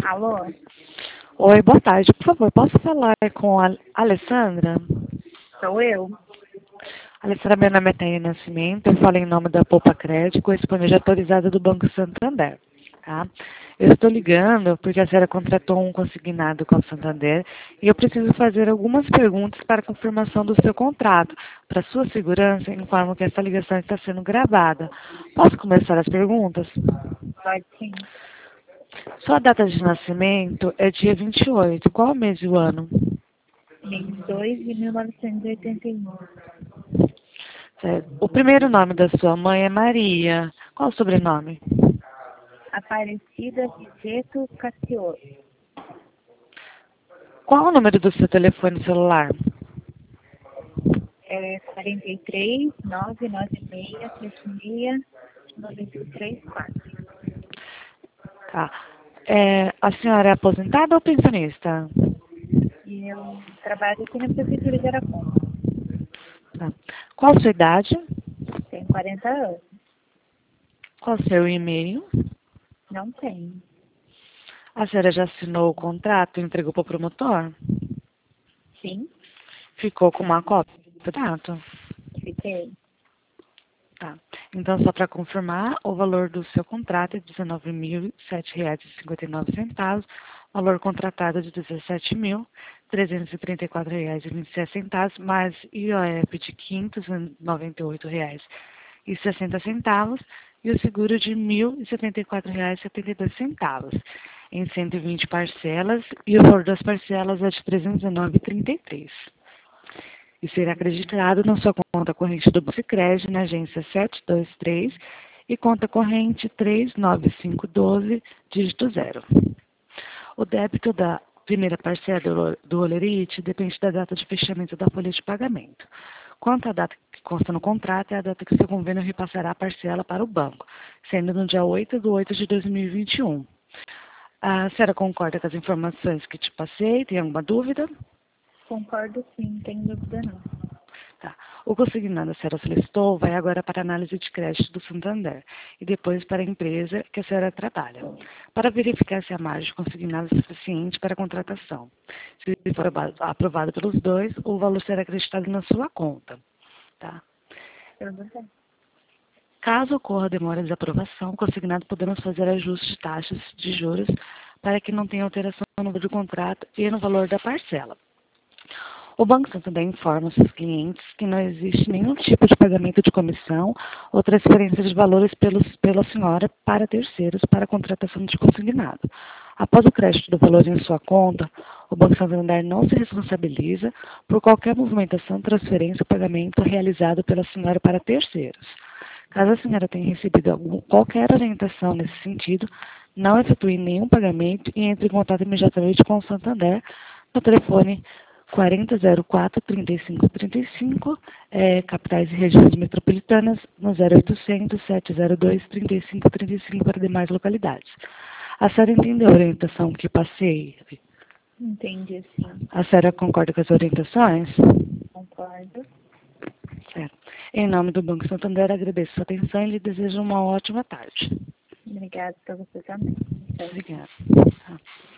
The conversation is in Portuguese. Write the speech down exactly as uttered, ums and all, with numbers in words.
Alô? Oi, boa tarde. Por favor, posso falar com a Alessandra? Sou eu? Alessandra, meu nome é Taina Nascimento. Eu falo em nome da Poupa Crédito, correspondente atualizada do Banco Santander. Tá? Eu estou ligando porque a senhora contratou um consignado com o Santander e eu preciso fazer algumas perguntas para confirmação do seu contrato. Para sua segurança, informo que essa ligação está sendo gravada. Posso começar as perguntas? Pode sim. Sua data de nascimento é dia vinte e oito. Qual o mês e o ano? vinte e dois de mil novecentos e oitenta e um. Certo. O primeiro nome da sua mãe é Maria. Qual o sobrenome? Aparecida Viceto Cassiolo. Qual o número do seu telefone celular? É quarenta e três, nove nove seis, sete seis, nove três quatro. Tá. É, a senhora é aposentada ou pensionista? E eu trabalho aqui na Prefeitura de Aracon. Tá. Qual a sua idade? Tenho quarenta anos. Qual o seu e-mail? Não tenho. A senhora já assinou o contrato e entregou para o promotor? Sim? Ficou com uma cópia do contrato? Fiquei. Tá. Então, só para confirmar, o valor do seu contrato é dezenove mil e sete reais e cinquenta e nove centavos, valor contratado de dezessete mil trezentos e trinta e quatro reais e vinte e sete centavos, mais I O F de quinhentos e noventa e oito reais e sessenta centavos e o seguro de mil e setenta e quatro reais e setenta e dois centavos, em cento e vinte parcelas, e o valor das parcelas é de trezentos e nove reais e trinta e três centavos. E será acreditado na sua conta corrente do Banco na agência sete dois três e conta corrente três nove cinco um dois, dígito zero. O débito da primeira parcela do, do Olerite depende da data de fechamento da folha de pagamento. Quanto à data que consta no contrato, é a data que o seu convênio repassará a parcela para o banco, sendo no dia oito de oito de dois mil e vinte e um. A senhora concorda com as informações que te passei? Tem alguma dúvida? Concordo sim, não tenho dúvida não. Tá. O consignado a senhora solicitou vai agora para a análise de crédito do Santander e depois para a empresa que a senhora trabalha, para verificar se a margem consignada é suficiente para a contratação. Se for aprovado pelos dois, o valor será acreditado na sua conta. Tá? Tudo bem. Caso ocorra demora de aprovação, o consignado podemos fazer ajustes de taxas de juros para que não tenha alteração no número do contrato e no valor da parcela. O Banco Santander informa seus clientes que não existe nenhum tipo de pagamento de comissão ou transferência de valores pelos, pela senhora para terceiros para a contratação de consignado. Após o crédito do valor em sua conta, o Banco Santander não se responsabiliza por qualquer movimentação, transferência ou pagamento realizado pela senhora para terceiros. Caso a senhora tenha recebido algum, qualquer orientação nesse sentido, não efetue nenhum pagamento e entre em contato imediatamente com o Santander no telefone quarenta zero quatro, trinta e cinco trinta e cinco, é, capitais e regiões metropolitanas, no zero oitocentos, sete zero dois, trinta e cinco trinta e cinco para demais localidades. A senhora entendeu a orientação que passei? Entendi sim. A senhora concorda com as orientações? Concordo. Certo. Em nome do Banco Santander, agradeço a sua atenção e lhe desejo uma ótima tarde. Obrigada para você também. Tchau. Obrigada.